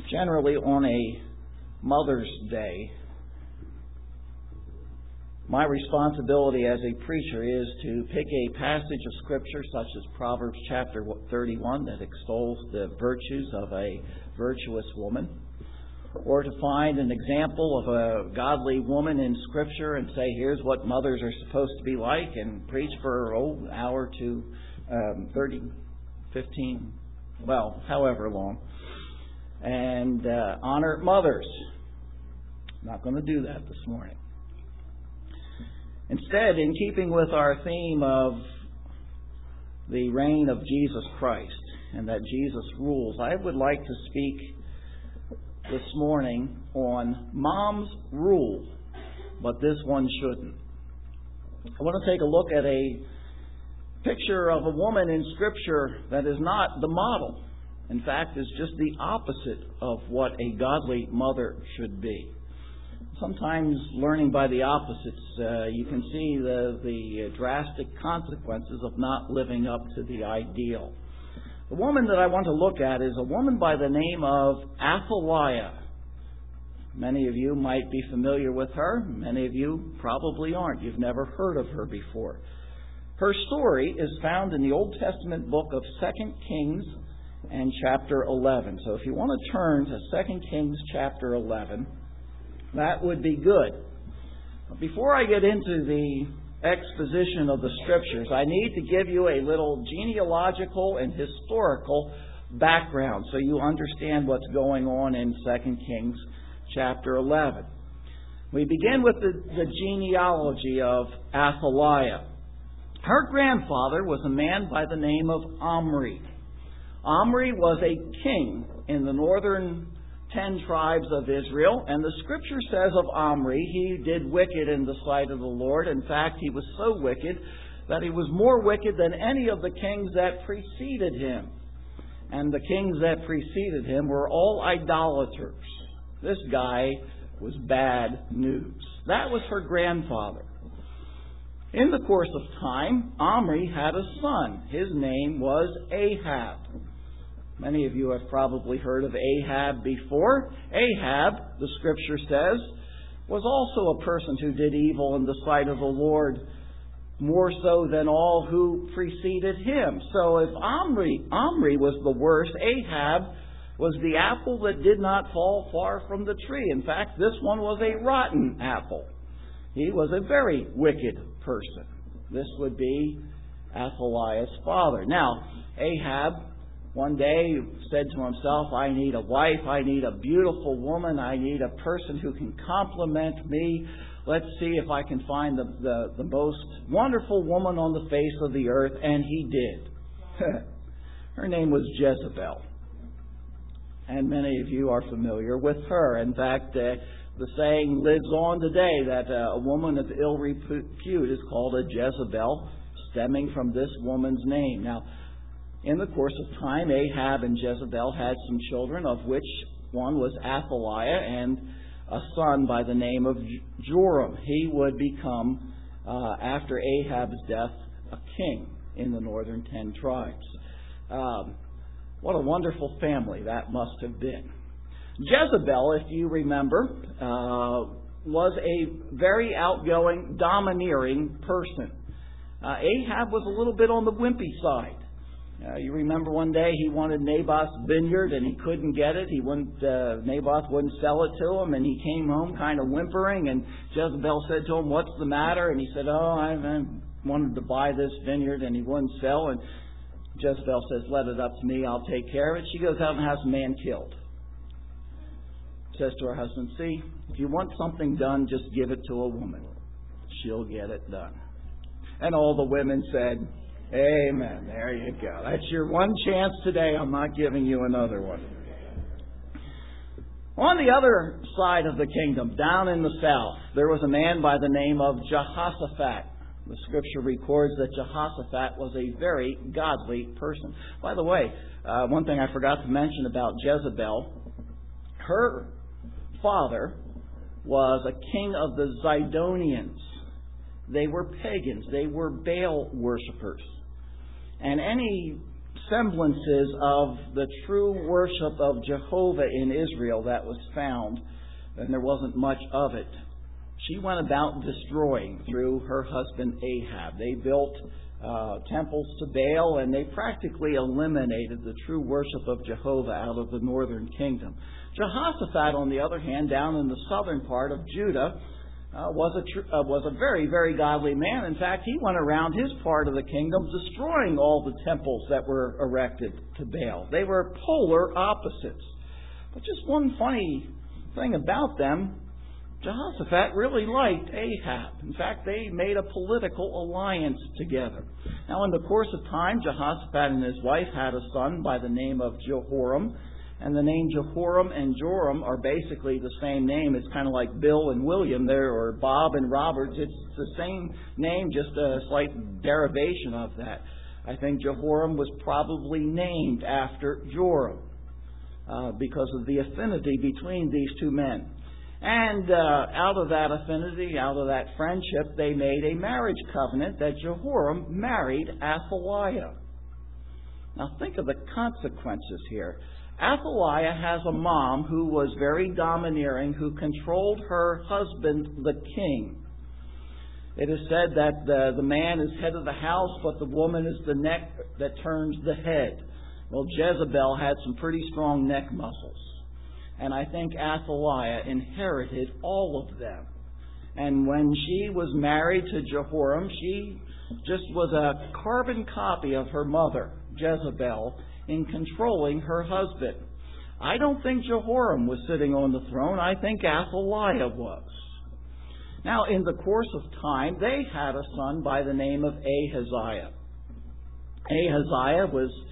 Generally, on a Mother's Day, my responsibility as a preacher is to pick a passage of Scripture such as Proverbs chapter 31 that extols the virtues of a virtuous woman, or to find an example of a godly woman in Scripture and say, here's what mothers are supposed to be like, and preach for an hour to 30, 15, well, however long, and honor mothers. I'm not going to do that this morning. Instead, in keeping with our theme of the reign of Jesus Christ and that Jesus rules, I would like to speak this morning on Mom's rule, but this one shouldn't. I want to take a look at a picture of a woman in Scripture that is not the model. In fact, is just the opposite of what a godly mother should be. Sometimes learning by the opposites, you can see the drastic consequences of not living up to the ideal. The woman that I want to look at is a woman by the name of Athaliah. Many of you might be familiar with her. Many of you probably aren't. You've never heard of her before. Her story is found in the Old Testament book of 2 Kings and chapter 11. So if you want to turn to 2 Kings chapter 11, that would be good. But before I get into the exposition of the Scriptures, I need to give you a little genealogical and historical background so you understand what's going on in 2 Kings chapter 11. We begin with the genealogy of Athaliah. Her grandfather was a man by the name of Omri. Omri was a king in the northern 10 tribes of Israel, and the Scripture says of Omri, he did wicked in the sight of the Lord. In fact, he was so wicked that he was more wicked than any of the kings that preceded him. And the kings that preceded him were all idolaters. This guy was bad news. That was her grandfather. In the course of time, Omri had a son. His name was Ahab. Many of you have probably heard of Ahab before. Ahab, the Scripture says, was also a person who did evil in the sight of the Lord, more so than all who preceded him. So if Omri was the worst, Ahab was the apple that did not fall far from the tree. In fact, this one was a rotten apple. He was a very wicked person. This would be Athaliah's father. Now, Ahab one day said to himself, I need a wife, I need a beautiful woman, I need a person who can compliment me. Let's see if I can find the most wonderful woman on the face of the earth. And he did. Her name was Jezebel. And many of you are familiar with her. In fact, the saying lives on today that a woman of ill repute is called a Jezebel, stemming from this woman's name. Now, in the course of time, Ahab and Jezebel had some children, of which one was Athaliah, and a son by the name of Joram. He would become, after Ahab's death, a king in the northern 10 tribes. What a wonderful family that must have been. Jezebel, if you remember, was a very outgoing, domineering person. Ahab was a little bit on the wimpy side. You remember one day he wanted Naboth's vineyard and he couldn't get it. Naboth wouldn't sell it to him, and he came home kind of whimpering, and Jezebel said to him, what's the matter? And he said, I wanted to buy this vineyard, and he wouldn't sell. And Jezebel says, let it up to me, I'll take care of it. She goes out and has a man killed. Says to her husband, see, if you want something done, just give it to a woman. She'll get it done. And all the women said, amen. There you go. That's your one chance today. I'm not giving you another one. On the other side of the kingdom, down in the south, there was a man by the name of Jehoshaphat. The Scripture records that Jehoshaphat was a very godly person. By the way, one thing I forgot to mention about Jezebel, her father was a king of the Zidonians. They were pagans. They were Baal worshippers. And any semblances of the true worship of Jehovah in Israel that was found, and there wasn't much of it, she went about destroying through her husband Ahab. They built temples to Baal, and they practically eliminated the true worship of Jehovah out of the northern kingdom. Jehoshaphat, on the other hand, down in the southern part of Judah, was a very, very godly man. In fact, he went around his part of the kingdom destroying all the temples that were erected to Baal. They were polar opposites. But just one funny thing about them, Jehoshaphat really liked Ahab. In fact, they made a political alliance together. Now, in the course of time, Jehoshaphat and his wife had a son by the name of Jehoram. And the name Jehoram and Joram are basically the same name. It's kind of like Bill and William there, or Bob and Robert. It's the same name, just a slight derivation of that. I think Jehoram was probably named after Joram because of the affinity between these two men. And out of that affinity, out of that friendship, they made a marriage covenant that Jehoram married Athaliah. Now think of the consequences here. Athaliah has a mom who was very domineering, who controlled her husband, the king. It is said that the man is head of the house, but the woman is the neck that turns the head. Well, Jezebel had some pretty strong neck muscles. And I think Athaliah inherited all of them. And when she was married to Jehoram, she just was a carbon copy of her mother, Jezebel, in controlling her husband. I don't think Jehoram was sitting on the throne. I think Athaliah was. Now, in the course of time, they had a son by the name of Ahaziah. Ahaziah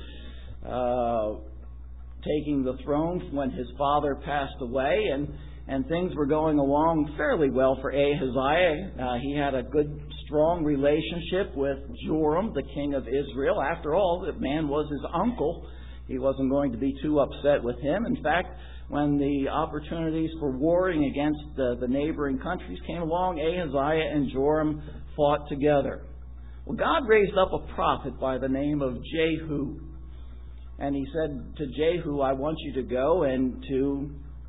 was taking the throne when his father passed away, and things were going along fairly well for Ahaziah. He had a good, strong relationship with Joram, the king of Israel. After all, the man was his uncle. He wasn't going to be too upset with him. In fact, when the opportunities for warring against the neighboring countries came along, Ahaziah and Joram fought together. Well, God raised up a prophet by the name of Jehu. And he said to Jehu, I want you to go and to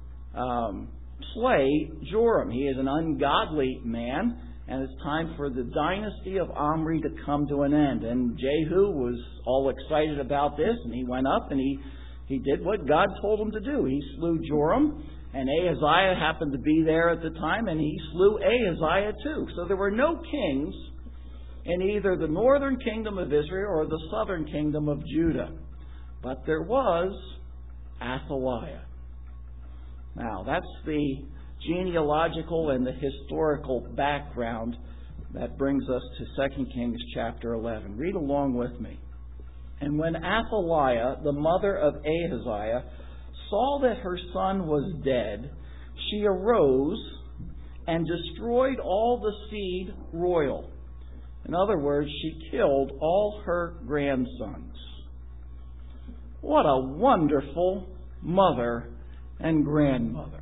slay Joram. He is an ungodly man, and it's time for the dynasty of Omri to come to an end. And Jehu was all excited about this, and he went up and he did what God told him to do. He slew Joram, and Ahaziah happened to be there at the time, and he slew Ahaziah too. So there were no kings in either the northern kingdom of Israel or the southern kingdom of Judah. But there was Athaliah. Now, that's the genealogical and the historical background that brings us to 2 Kings chapter 11. Read along with me. And when Athaliah, the mother of Ahaziah, saw that her son was dead, she arose and destroyed all the seed royal. In other words, she killed all her grandsons. What a wonderful mother and grandmother.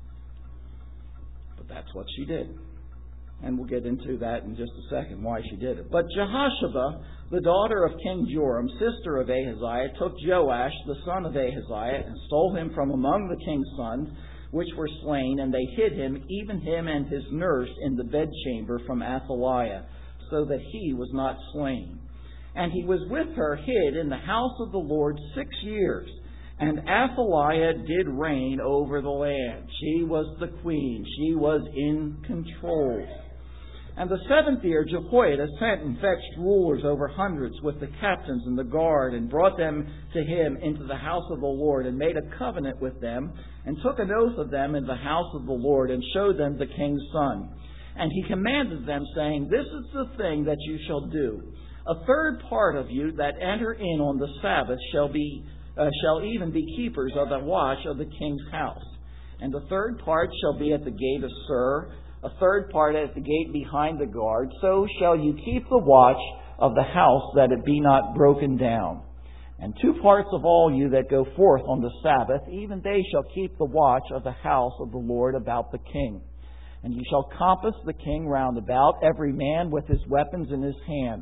But that's what she did. And we'll get into that in just a second, why she did it. But Jehosheba, the daughter of King Joram, sister of Ahaziah, took Joash, the son of Ahaziah, and stole him from among the king's sons, which were slain, and they hid him, even him and his nurse, in the bedchamber from Athaliah, so that he was not slain. And he was with her hid in the house of the Lord 6 years. And Athaliah did reign over the land. She was the queen. She was in control. And the 7th year Jehoiada sent and fetched rulers over hundreds with the captains and the guard, and brought them to him into the house of the Lord, and made a covenant with them, and took an oath of them in the house of the Lord, and showed them the king's son. And he commanded them, saying, This is the thing that you shall do. A third part of you that enter in on the Sabbath shall even be keepers of the watch of the king's house. And the third part shall be at the gate of Sur, a third part at the gate behind the guard. So shall you keep the watch of the house, that it be not broken down. And 2 parts of all you that go forth on the Sabbath, even they shall keep the watch of the house of the Lord about the king. And you shall compass the king round about, every man with his weapons in his hand.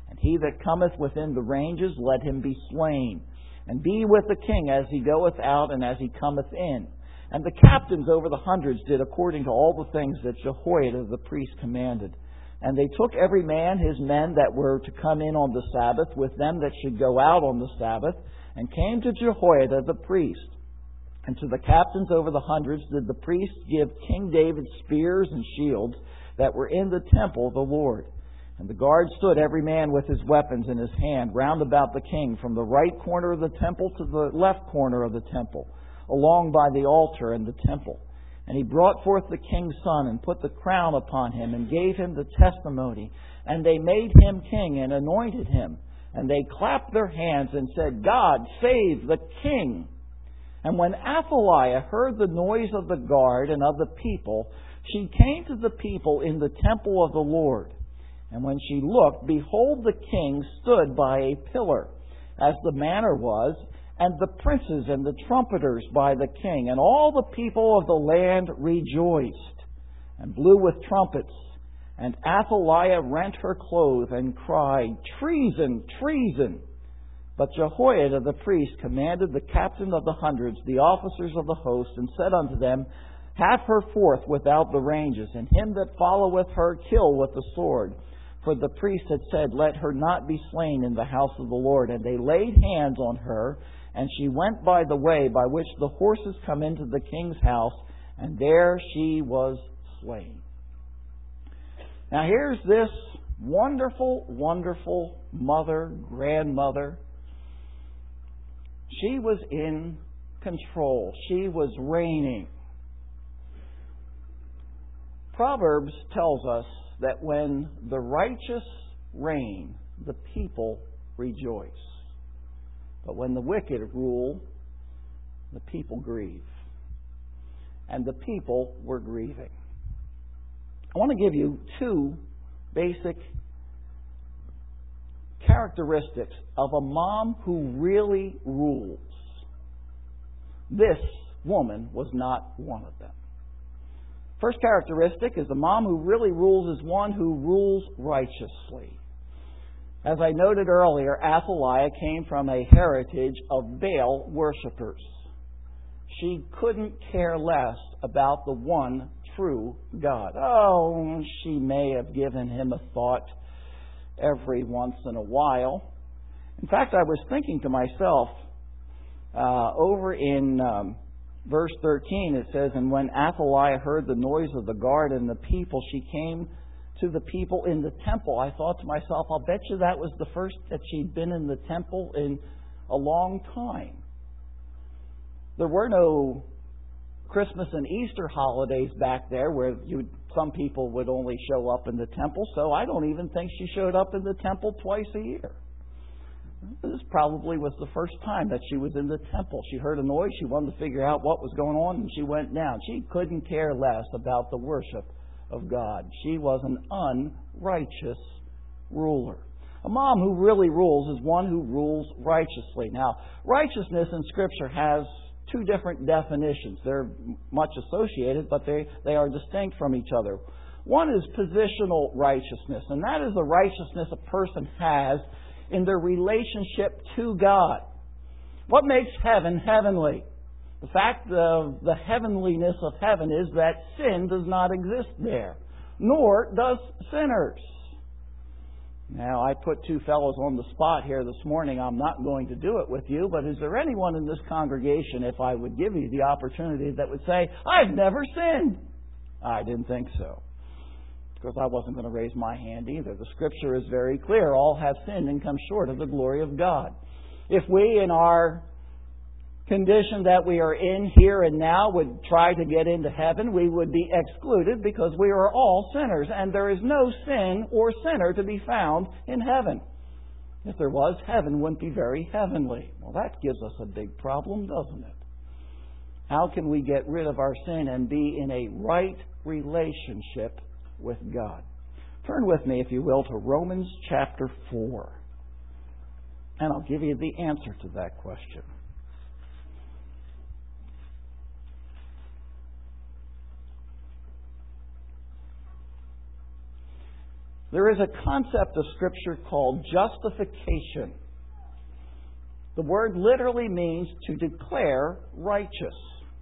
And he that cometh within the ranges, let him be slain. And be with the king as he goeth out and as he cometh in. And the captains over the hundreds did according to all the things that Jehoiada the priest commanded. And they took every man his men that were to come in on the Sabbath, with them that should go out on the Sabbath, and came to Jehoiada the priest. And to the captains over the hundreds did the priests give King David spears and shields that were in the temple of the Lord. And the guard stood every man with his weapons in his hand round about the king, from the right corner of the temple to the left corner of the temple, along by the altar and the temple. And he brought forth the king's son, and put the crown upon him, and gave him the testimony. And they made him king, and anointed him. And they clapped their hands, and said, God, save the king! And when Athaliah heard the noise of the guard and of the people, she came to the people in the temple of the Lord. And when she looked, behold, the king stood by a pillar, as the manner was, and the princes and the trumpeters by the king. And all the people of the land rejoiced, and blew with trumpets. And Athaliah rent her clothes, and cried, Treason! Treason! But Jehoiada the priest commanded the captain of the hundreds, the officers of the host, and said unto them, Have her forth without the ranges, and him that followeth her kill with the sword. For the priest had said, Let her not be slain in the house of the Lord. And they laid hands on her, and she went by the way by which the horses come into the king's house, and there she was slain. Now here's this wonderful, wonderful mother, grandmother. She was in control. She was reigning. Proverbs tells us that when the righteous reign, the people rejoice. But when the wicked rule, the people grieve. And the people were grieving. I want to give you two basic characteristics of a mom who really rules. This woman was not one of them. First characteristic is a mom who really rules is one who rules righteously. As I noted earlier, Athaliah came from a heritage of Baal worshipers. She couldn't care less about the one true God. Oh, she may have given him a thought every once in a while. In fact, I was thinking to myself, over in verse 13, it says, And when Athaliah heard the noise of the guard and the people, she came to the people in the temple. I thought to myself, I'll bet you that was the first that she'd been in the temple in a long time. There were no Christmas and Easter holidays back there where some people would only show up in the temple, so I don't even think she showed up in the temple twice a year. This probably was the first time that she was in the temple. She heard a noise, she wanted to figure out what was going on, and she went down. She couldn't care less about the worship of God. She was an unrighteous ruler. A mom who really rules is one who rules righteously. Now, righteousness in Scripture has two different definitions. They're much associated, but they are distinct from each other. One is positional righteousness, and that is the righteousness a person has in their relationship to God. What makes heaven heavenly? The fact of the heavenliness of heaven is that sin does not exist there, nor does sinners. Now, I put two fellows on the spot here this morning. I'm not going to do it with you, but is there anyone in this congregation, if I would give you the opportunity, that would say, I've never sinned? I didn't think so, because I wasn't going to raise my hand either. The Scripture is very clear. All have sinned and come short of the glory of God. If we, in our condition that we are in here and now, would try to get into heaven, we would be excluded because we are all sinners, and there is no sin or sinner to be found in heaven. If there was, heaven wouldn't be very heavenly. Well, that gives us a big problem, doesn't it? How can we get rid of our sin and be in a right relationship with God? Turn with me, if you will, to Romans chapter 4. And I'll give you the answer to that question. There is a concept of Scripture called justification. The word literally means to declare righteous.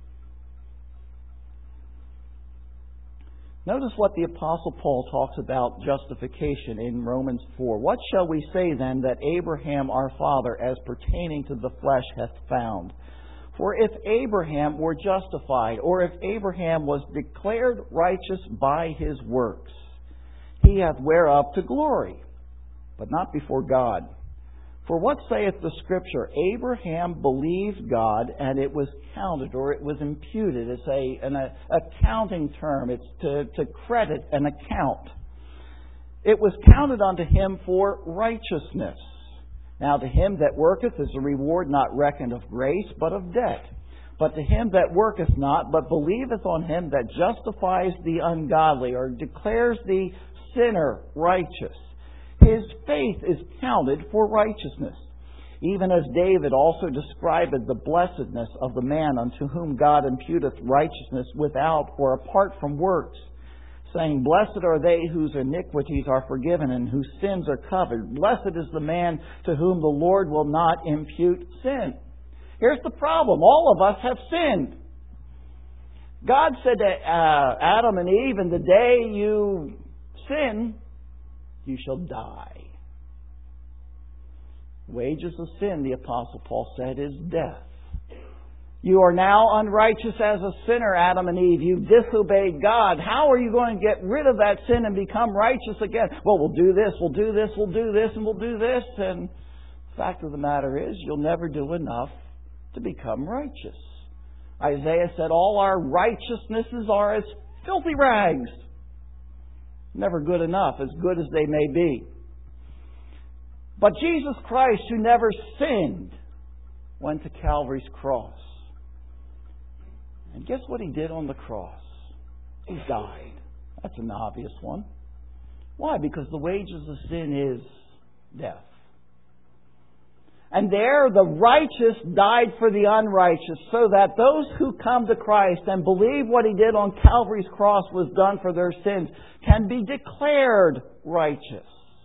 Notice what the Apostle Paul talks about justification in Romans 4. What shall we say then that Abraham our father as pertaining to the flesh hath found? For if Abraham were justified, or if Abraham was declared righteous by his works, he hath whereof to glory, but not before God. For what saith the Scripture? Abraham believed God, and it was counted, or it was imputed. It's an accounting term. It's to credit an account. It was counted unto him for righteousness. Now to him that worketh is a reward not reckoned of grace, but of debt. But to him that worketh not, but believeth on him that justifies the ungodly, or declares the sinner righteous, his faith is counted for righteousness. Even as David also described the blessedness of the man unto whom God imputeth righteousness without or apart from works, saying, Blessed are they whose iniquities are forgiven and whose sins are covered. Blessed is the man to whom the Lord will not impute sin. Here's the problem. All of us have sinned. God said to Adam and Eve, in the day you sin, you shall die. Wages of sin, the Apostle Paul said, is death. You are now unrighteous as a sinner, Adam and Eve. You've disobeyed God. How are you going to get rid of that sin and become righteous again? Well, we'll do this, we'll do this, we'll do this, and we'll do this. And the fact of the matter is, you'll never do enough to become righteous. Isaiah said, all our righteousnesses are as filthy rags. Never good enough, as good as they may be. But Jesus Christ, who never sinned, went to Calvary's cross. And guess what He did on the cross? He died. That's an obvious one. Why? Because the wages of sin is death. And there the righteous died for the unrighteous, so that those who come to Christ and believe what He did on Calvary's cross was done for their sins can be declared righteous.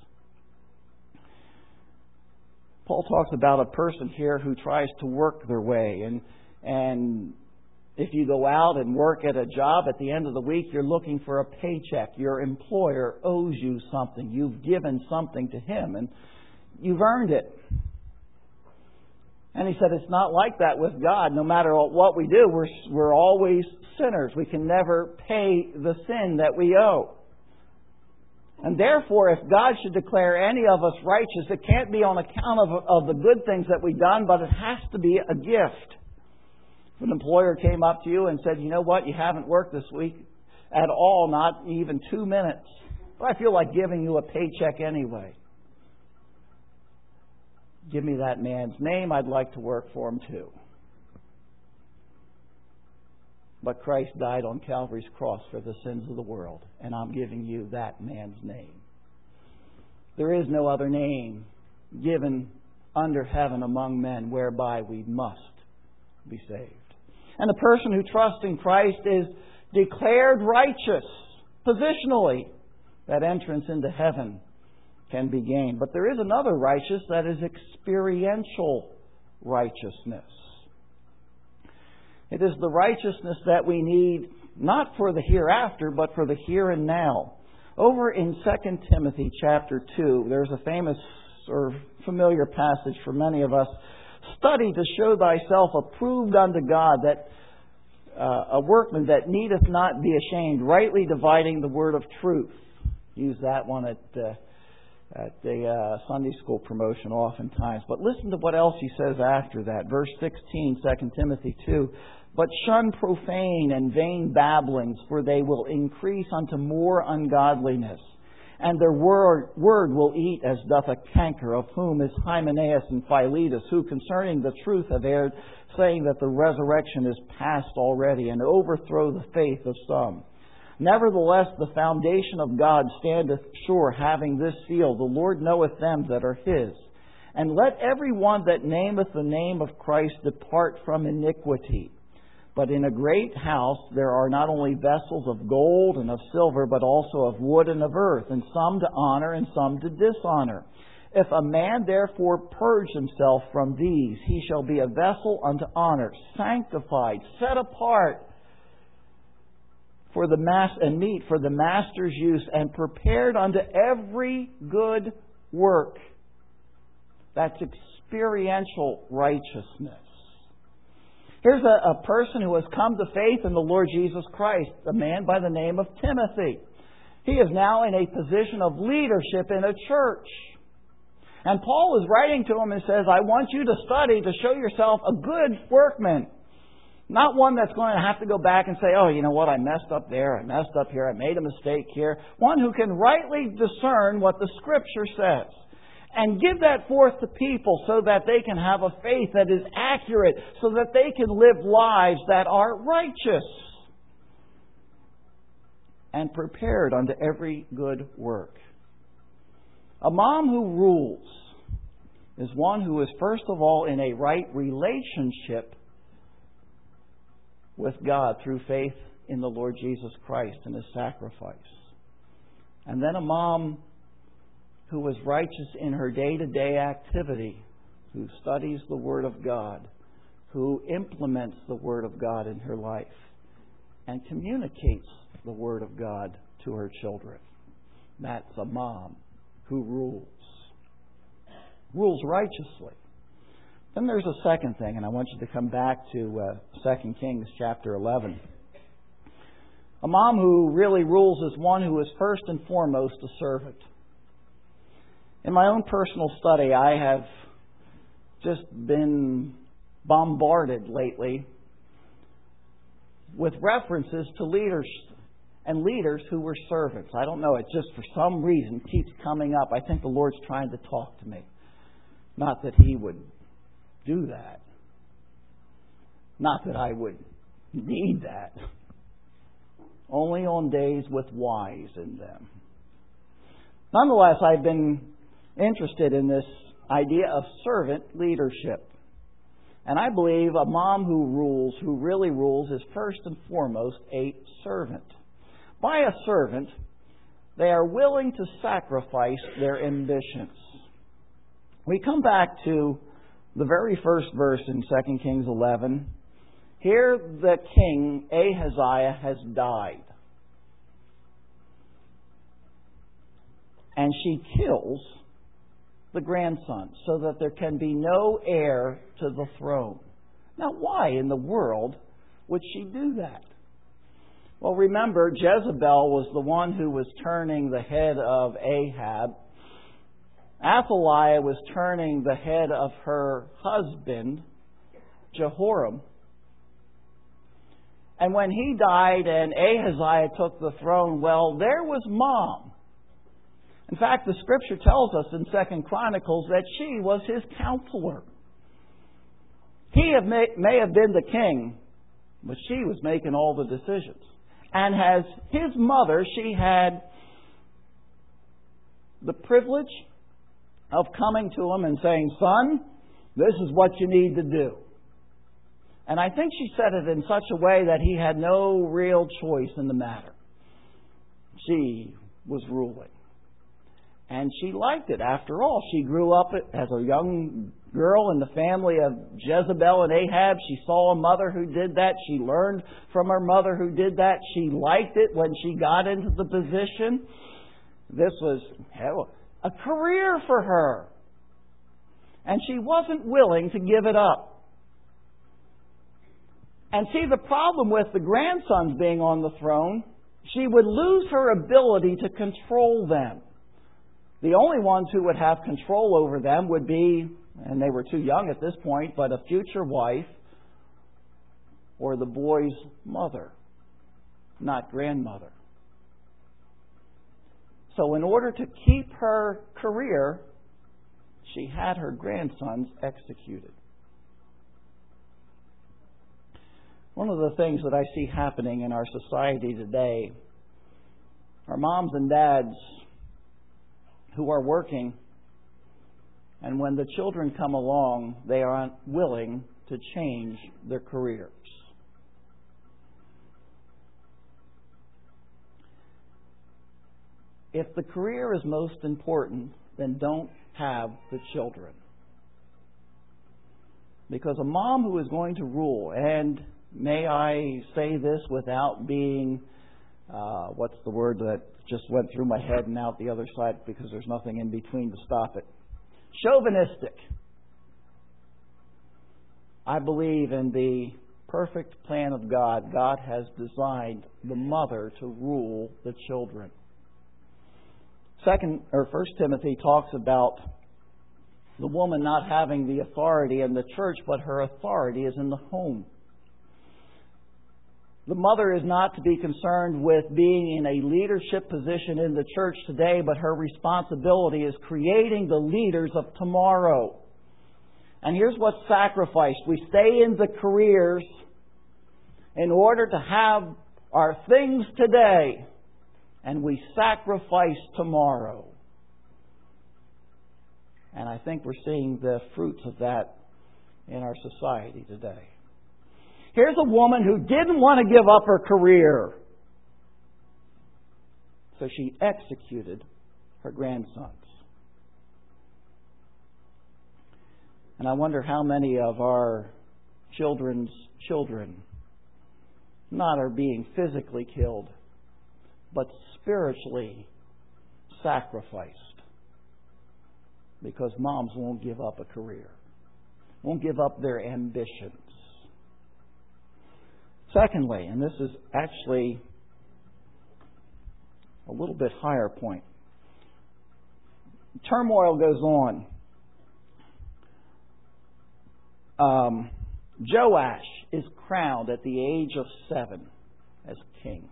Paul talks about a person here who tries to work their way. And if you go out and work at a job, at the end of the week, you're looking for a paycheck. Your employer owes you something. You've given something to him, and you've earned it. And he said it's not like that with God. No matter what we do, we're always sinners. We can never pay the sin that we owe. And therefore, if God should declare any of us righteous, it can't be on account of the good things that we've done, but it has to be a gift. If an employer came up to you and said, you know what, you haven't worked this week at all, not even 2 minutes, but I feel like giving you a paycheck anyway. Give me that man's name, I'd like to work for him too. But Christ died on Calvary's cross for the sins of the world, and I'm giving you that man's name. There is no other name given under heaven among men whereby we must be saved. And the person who trusts in Christ is declared righteous positionally. That entrance into heaven can be gained. But there is another righteous, that is experiential righteousness. It is the righteousness that we need not for the hereafter, but for the here and now. Over in 2 Timothy chapter 2, there's a famous or familiar passage for many of us. Study to show thyself approved unto God, that a workman that needeth not be ashamed, rightly dividing the word of truth. Use that one at the Sunday school promotion oftentimes. But listen to what else he says after that. Verse 16, 2 Timothy 2. But shun profane and vain babblings, for they will increase unto more ungodliness. And their word will eat as doth a canker, of whom is Hymenaeus and Philetus, who concerning the truth have erred, saying that the resurrection is past already, and overthrow the faith of some. Nevertheless, the foundation of God standeth sure, having this seal, the Lord knoweth them that are His. And let every one that nameth the name of Christ depart from iniquity. But in a great house there are not only vessels of gold and of silver, but also of wood and of earth, and some to honor and some to dishonor. If a man therefore purge himself from these, he shall be a vessel unto honor, sanctified, set apart for the and meet for the master's use, and prepared unto every good work. That's experiential righteousness. Here's a person who has come to faith in the Lord Jesus Christ, a man by the name of Timothy. He is now in a position of leadership in a church. And Paul is writing to him and says, I want you to study to show yourself a good workman. Not one that's going to have to go back and say, oh, you know what, I messed up there, I messed up here, I made a mistake here. One who can rightly discern what the Scripture says and give that forth to people so that they can have a faith that is accurate, so that they can live lives that are righteous and prepared unto every good work. A mom who rules is one who is first of all in a right relationship with God through faith in the Lord Jesus Christ and His sacrifice. And then a mom who is righteous in her day-to-day activity, who studies the Word of God, who implements the Word of God in her life, and communicates the Word of God to her children. That's a mom who rules righteously. Then there's a second thing, and I want you to come back to 2 Kings chapter 11. A mom who really rules is one who is first and foremost a servant. In my own personal study, I have just been bombarded lately with references to leaders and leaders who were servants. I don't know, it just for some reason keeps coming up. I think the Lord's trying to talk to me. Not that He would do that. Not that I would need that. Only on days with whys in them. Nonetheless, I've been interested in this idea of servant leadership. And I believe a mom who really rules, is first and foremost a servant. By a servant, they are willing to sacrifice their ambitions. We come back to the very first verse in 2 Kings 11. Here the king Ahaziah has died. And she kills the grandson so that there can be no heir to the throne. Now, why in the world would she do that? Well, remember, Jezebel was the one who was turning the head of Ahab. Athaliah was turning the head of her husband, Jehoram. And when he died and Ahaziah took the throne, well, there was Mom. In fact, the Scripture tells us in 2 Chronicles that she was his counselor. He may have been the king, but she was making all the decisions. And as his mother, she had the privilege of coming to him and saying, son, this is what you need to do. And I think she said it in such a way that he had no real choice in the matter. She was ruling. And she liked it. After all, she grew up as a young girl in the family of Jezebel and Ahab. She saw a mother who did that. She learned from her mother who did that. She liked it when she got into the position. This was a career for her. And she wasn't willing to give it up. And see, the problem with the grandsons being on the throne, she would lose her ability to control them. The only ones who would have control over them would be, and they were too young at this point, but a future wife or the boy's mother, not grandmother. So in order to keep her career, she had her grandsons executed. One of the things that I see happening in our society today are moms and dads who are working, and when the children come along, they aren't willing to change their careers. if the career is most important, then don't have the children. Because a mom who is going to rule, and may I say this without being, what's the word that just went through my head and out the other side because there's nothing in between to stop it. Chauvinistic. I believe in the perfect plan of God. God has designed the mother to rule the children. 1 Timothy talks about the woman not having the authority in the church, but her authority is in the home. The mother is not to be concerned with being in a leadership position in the church today, but her responsibility is creating the leaders of tomorrow. And here's what's sacrificed. We stay in the careers in order to have our things today, and we sacrifice tomorrow. And I think we're seeing the fruits of that in our society today. Here's a woman who didn't want to give up her career. So she executed her grandsons. And I wonder how many of our children's children not are being physically killed, but spiritually sacrificed. Because moms won't give up a career. Won't give up their ambitions. Secondly, and this is actually a little bit higher point. Turmoil goes on. Joash is crowned at the age of 7 as king.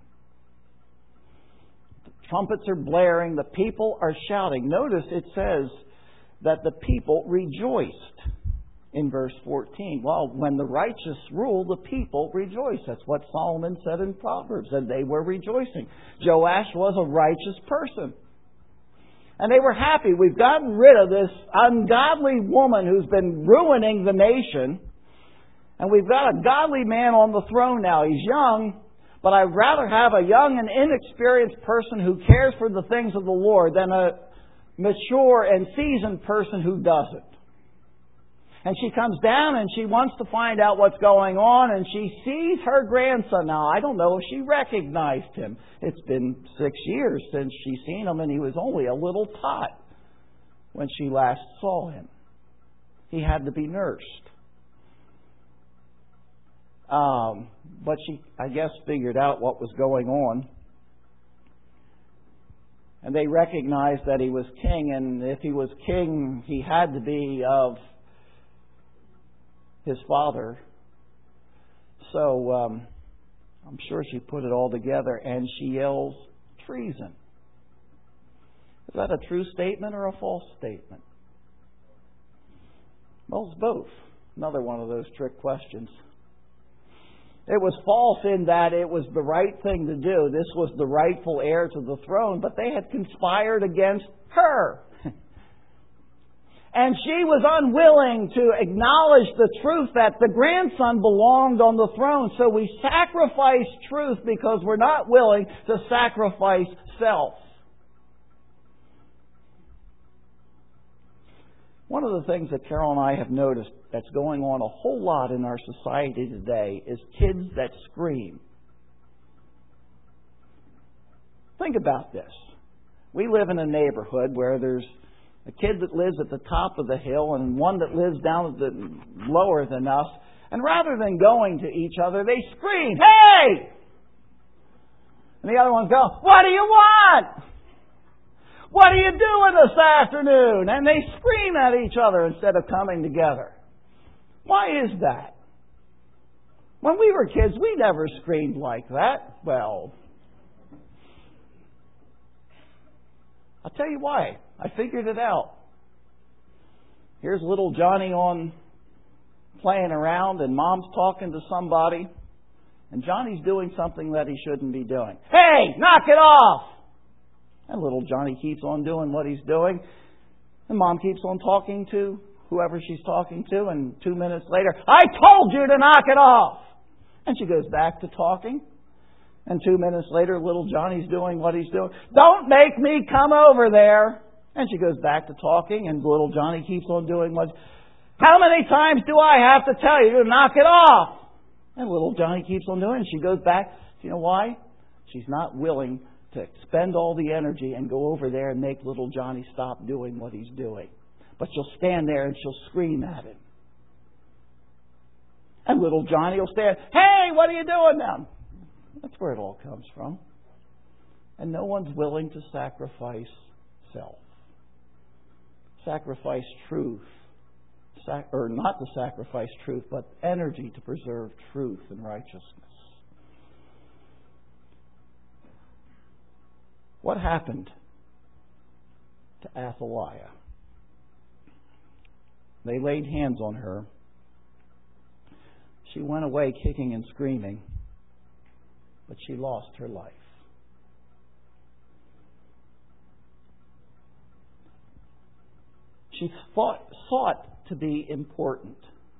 The trumpets are blaring. The people are shouting. Notice it says that the people rejoiced in verse 14. Well, when the righteous rule, the people rejoice. That's what Solomon said in Proverbs, and they were rejoicing. Joash was a righteous person. And they were happy. We've gotten rid of this ungodly woman who's been ruining the nation. And we've got a godly man on the throne now. He's young, but I'd rather have a young and inexperienced person who cares for the things of the Lord than a mature and seasoned person who doesn't. And she comes down and she wants to find out what's going on, and she sees her grandson. Now, I don't know if she recognized him. It's been 6 years since she's seen him, and he was only a little tot when she last saw him. He had to be nursed. But she, I guess, figured out what was going on. And they recognized that he was king, and if he was king, he had to be of his father. So I'm sure she put it all together, and she yells, "Treason." Is that a true statement or a false statement? Well, it's both. Another one of those trick questions. It was false in that it was the right thing to do. This was the rightful heir to the throne, but they had conspired against her. And she was unwilling to acknowledge the truth that the grandson belonged on the throne. So we sacrifice truth because we're not willing to sacrifice self. One of the things that Carol and I have noticed that's going on a whole lot in our society today is kids that scream. Think about this. We live in a neighborhood where there's a kid that lives at the top of the hill and one that lives down at the lower than us. And rather than going to each other, they scream, "Hey!" And the other ones go, "What do you want? What are you doing this afternoon?" And they scream at each other instead of coming together. Why is that? When we were kids, we never screamed like that. Well, I'll tell you why. I figured it out. Here's little Johnny on playing around, and Mom's talking to somebody, and Johnny's doing something that he shouldn't be doing. "Hey, knock it off!" And little Johnny keeps on doing what he's doing, and Mom keeps on talking to whoever she's talking to, and 2 minutes later, "I told you to knock it off!" And she goes back to talking. And 2 minutes later, little Johnny's doing what he's doing. Don't make me come over there. And she goes back to talking, and little Johnny keeps on doing what... How many times do I have to tell you to knock it off? And little Johnny keeps on doing it. And she goes back. You know why? She's not willing to expend all the energy and go over there and make little Johnny stop doing what he's doing. But she'll stand there and she'll scream at him. And little Johnny will stand, hey, what are you doing now? That's where it all comes from. And no one's willing to sacrifice self. Sacrifice truth. Or not to sacrifice truth, but energy to preserve truth and righteousness. What happened to Athaliah? They laid hands on her. She went away kicking and screaming, but she lost her life. She sought to be important.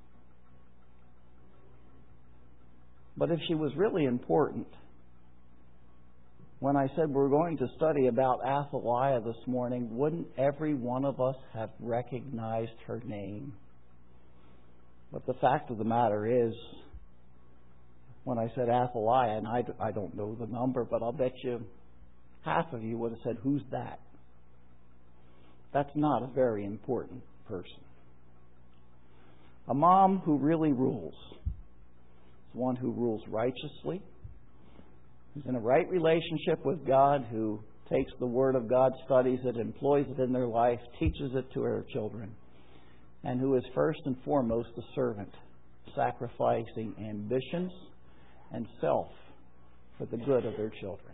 But if she was really important, when I said we're going to study about Athaliah this morning, wouldn't every one of us have recognized her name? But the fact of the matter is, when I said Athaliah, and I don't know the number, but I'll bet you half of you would have said, who's that? That's not a very important person. A mom who really rules is one who rules righteously, who's in a right relationship with God, who takes the Word of God, studies it, employs it in their life, teaches it to her children, and who is first and foremost a servant, sacrificing ambitions and self for the good of their children.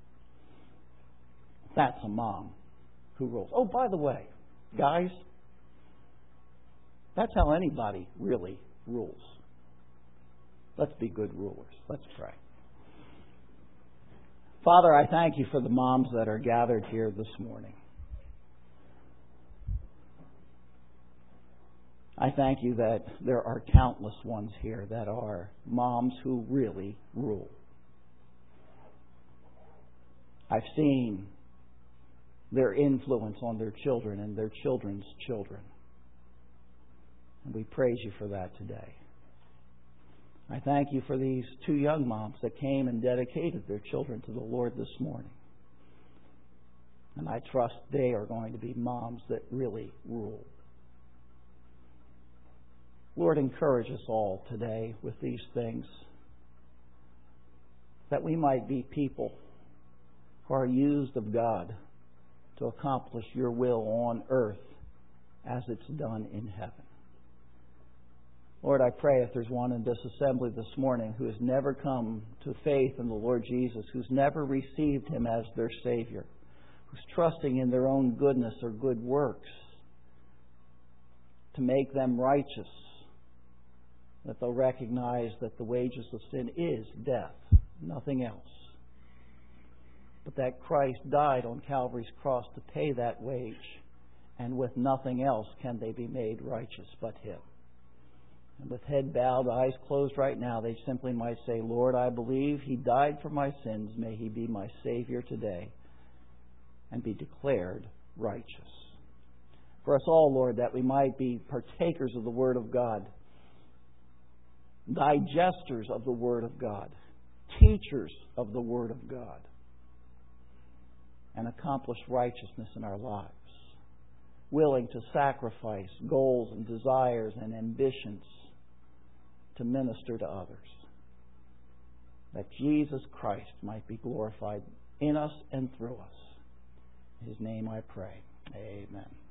That's a mom who rules. Oh, by the way, guys, that's how anybody really rules. Let's be good rulers. Let's pray. Father, I thank you for the moms that are gathered here this morning. I thank you that there are countless ones here that are moms who really rule. I've seen their influence on their children and their children's children. And we praise you for that today. I thank you for these two young moms that came and dedicated their children to the Lord this morning. And I trust they are going to be moms that really rule. Lord, encourage us all today with these things, that we might be people who are used of God to accomplish your will on earth as it's done in heaven. Lord, I pray if there's one in this assembly this morning who has never come to faith in the Lord Jesus, who's never received Him as their Savior, who's trusting in their own goodness or good works to make them righteous, that they'll recognize that the wages of sin is death, nothing else. But that Christ died on Calvary's cross to pay that wage, and with nothing else can they be made righteous but Him. And with head bowed, eyes closed right now, they simply might say, Lord, I believe He died for my sins. May He be my Savior today and be declared righteous. For us all, Lord, that we might be partakers of the Word of God, digesters of the Word of God, teachers of the Word of God, and accomplish righteousness in our lives, willing to sacrifice goals and desires and ambitions to minister to others, that Jesus Christ might be glorified in us and through us. In His name I pray. Amen.